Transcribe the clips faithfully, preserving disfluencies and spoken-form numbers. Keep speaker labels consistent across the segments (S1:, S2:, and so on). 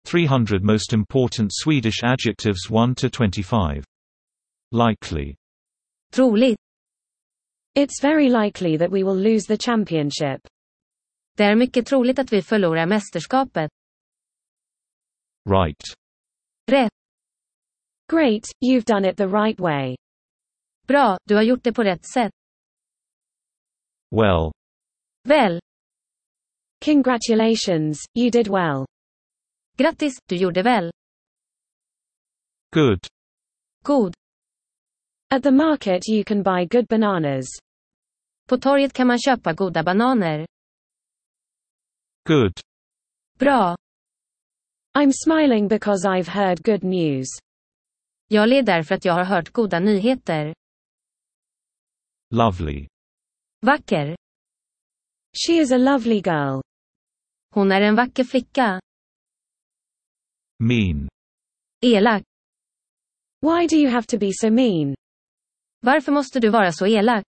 S1: three hundred most important Swedish adjectives one to twenty-five. Likely.
S2: Troligt.
S3: It's very likely that we will lose the championship.
S2: Det är mycket troligt att vi förlorar mästerskapet.
S1: Right.
S2: Rätt.
S3: Great, you've done it the right way.
S2: Bra, du har gjort det på rätt sätt.
S1: Well.
S2: Väl.
S3: Congratulations, you did well.
S2: Grattis, du gjorde väl.
S1: Good.
S2: God.
S3: At the market you can buy good bananas.
S2: På torget kan man köpa goda bananer.
S1: Good.
S2: Bra.
S3: I'm smiling because I've heard good news.
S2: Jag ler därför att jag har hört goda nyheter.
S1: Lovely.
S2: Vacker.
S3: She is a lovely girl.
S2: Hon är en vacker flicka.
S1: Mean.
S2: Elak.
S3: Why do you have to be so mean?
S2: Varför måste du vara så elak?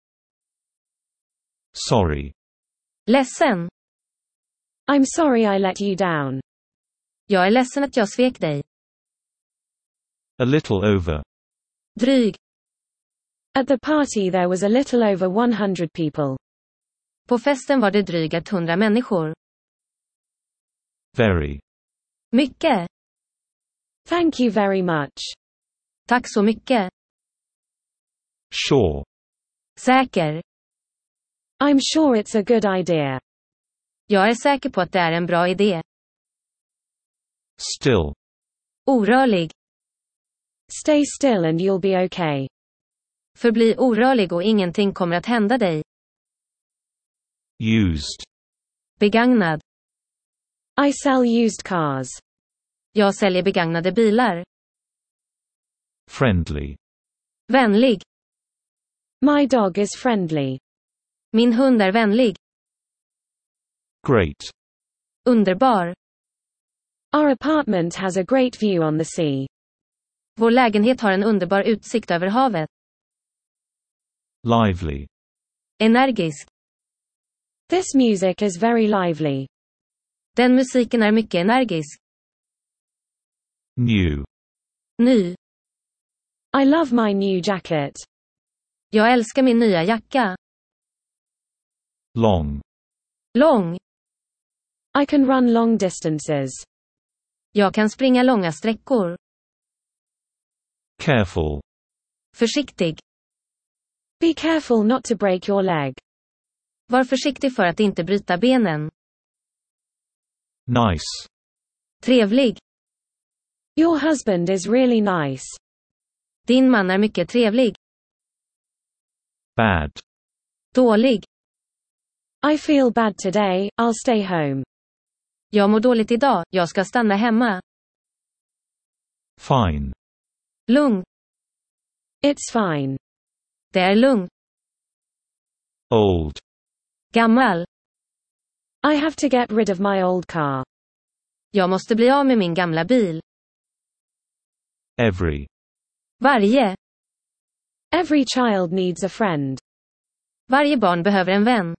S1: Sorry.
S2: Ledsen.
S3: I'm sorry I let you down.
S2: Jag är ledsen att jag svek dig.
S1: A little over.
S2: Dryg.
S3: At the party there was a little over one hundred people.
S2: På festen var det drygt hundra människor.
S1: Very.
S2: Mycket.
S3: Thank you very much.
S2: Tack så mycket.
S1: Sure.
S2: Säker.
S3: I'm sure it's a good idea.
S2: Jag är säker på att det är en bra idé.
S1: Still.
S2: Orörlig.
S3: Stay still and you'll be okay.
S2: Förbli orörlig och ingenting kommer att hända dig.
S1: Used.
S2: Begagnad.
S3: I sell used cars.
S2: Jag säljer begagnade bilar.
S1: Friendly.
S2: Vänlig.
S3: My dog is friendly.
S2: Min hund är vänlig.
S1: Great.
S2: Underbar.
S3: Our apartment has a great view on the sea.
S2: Vår lägenhet har en underbar utsikt över havet.
S1: Lively.
S2: Energisk.
S3: This music is very lively.
S2: Den musiken är mycket energisk.
S1: New.
S2: Ny.
S3: I love my new jacket.
S2: Jag älskar min nya jacka.
S1: Long.
S2: Lång.
S3: I can run long distances.
S2: Jag kan springa långa sträckor.
S1: Careful.
S2: Försiktig.
S3: Be careful not to break your leg.
S2: Var försiktig för att inte bryta benen.
S1: Nice.
S2: Trevlig.
S3: Your husband is really nice.
S2: Din man är mycket trevlig.
S1: Bad.
S2: Dålig.
S3: I feel bad today, I'll stay home.
S2: Jag mår dåligt idag, jag ska stanna hemma.
S1: Fine.
S2: Lugn.
S3: It's fine.
S2: Det är lugnt.
S1: Old.
S2: Gammal.
S3: I have to get rid of my old car.
S2: Jag måste bli av med min gamla bil.
S1: Every.
S2: Varje.
S3: Every child needs a friend.
S2: Varje barn behöver en vän.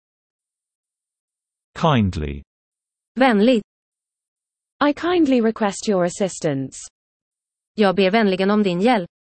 S1: Kindly.
S2: Vänligt.
S3: I kindly request your assistance.
S2: Jag ber vänligen om din hjälp.